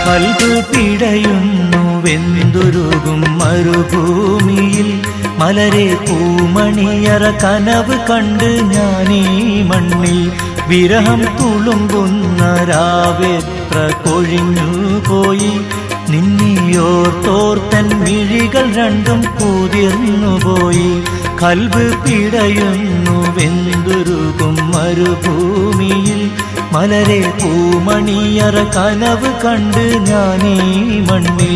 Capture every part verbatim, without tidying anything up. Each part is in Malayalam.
കൽബ് പിടയുന്നു വെന്തുരുകും മരുഭൂമിയിൽ മലരെ പൂമണിയറ കനവ് കണ്ട് ഞാനീ മണ്ണിൽ വിരഹം തുളുമ്പുന്ന രാവെത്ര കൊഴിഞ്ഞു പോയി നിന്നിയോർത്തോർത്തൻ മിഴികൾ രണ്ടും കുതിർന്നുപോയി കൽബ് പിടയുന്നു വെന്തുരുകും മരുഭൂമിയിൽ മലരെ പൂമണിയറ കനവ് കണ്ട് ഞാനീ മണ്ണിൽ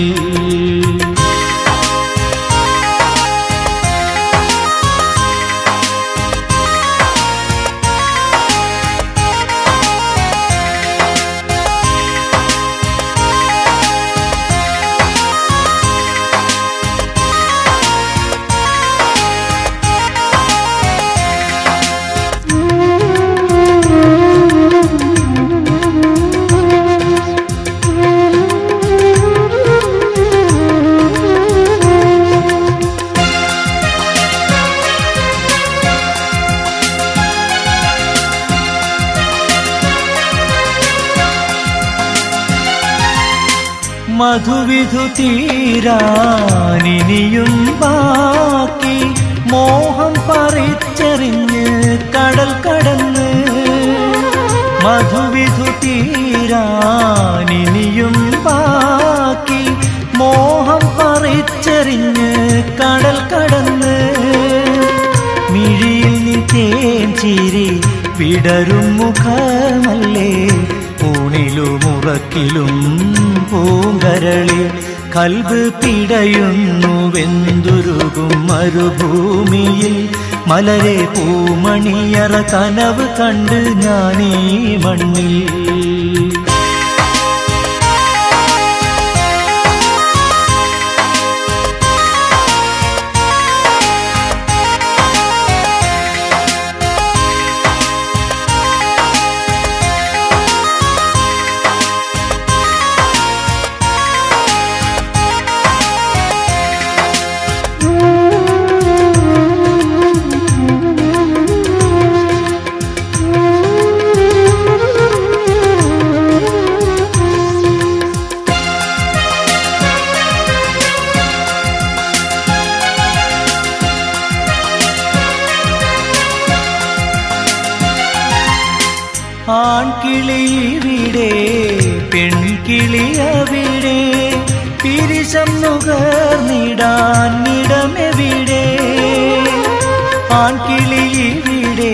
മധുവിധു തീരാനിനിയും ബാക്കി മോഹം പറിച്ചെറിഞ്ഞ് കടൽ കടന്ന് മധുവിധു തീരാനിനിയും ബാക്കി മോഹം പറിച്ചെറിഞ്ഞ് കടൽ കടന്ന് മിഴിയിൽ നീ തേൻ ചിരി വിടരും മുഖമല്ലേ ൂണിലും ഉറക്കിലും പൂങ്കരളി കൽബ് പിടയുന്നു വെന്തുരുകും മരുഭൂമിയിൽ മലരെ പൂമണിയറ കനവ് കണ്ട് ഞാനീ മണ്ണിൽ ആൺകിളിവിടെ പെൺകിളിയവിടെ പിരിശം നുകർന്നിടാൻ ഇടമെവിടെ ആൺകിളിവിടെ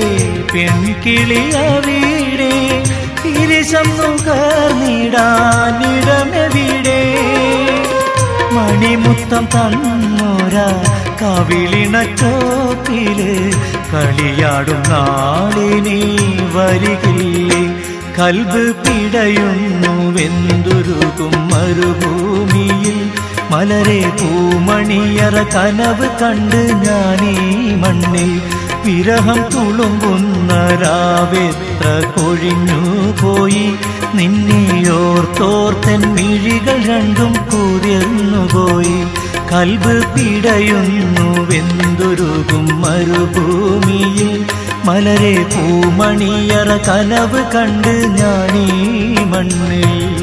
പെൺകിളിയവിടെ പിരിശം നുകർന്നിടാൻ ഇടമെവിടെ മണിമുത്തം തന്നോരാ കവിളിണച്ചോപ്പില് കളിയാടും നാളിനീ വരികില്ലേ കൽബ് പിടയുന്നു വെന്തുരുകും മരുഭൂമിയിൽ മലരെ പൂമണിയറ കനവ് കണ്ട് ഞാനീ മണ്ണിൽ വിരഹം തുളുമ്പുന്ന രാവെത്ര കൊഴിഞ്ഞു പോയി നിന്നെയോർത്തോർത്തൻ മിഴികൾ രണ്ടും കുതിർന്നുപോയി കൽബ് പിടയുന്നു വെന്തുരുകും മരുഭൂമിയിൽ മലരെ പൂമണിയറ കനവ് കണ്ട് ഞാനീ മണ്ണിൽ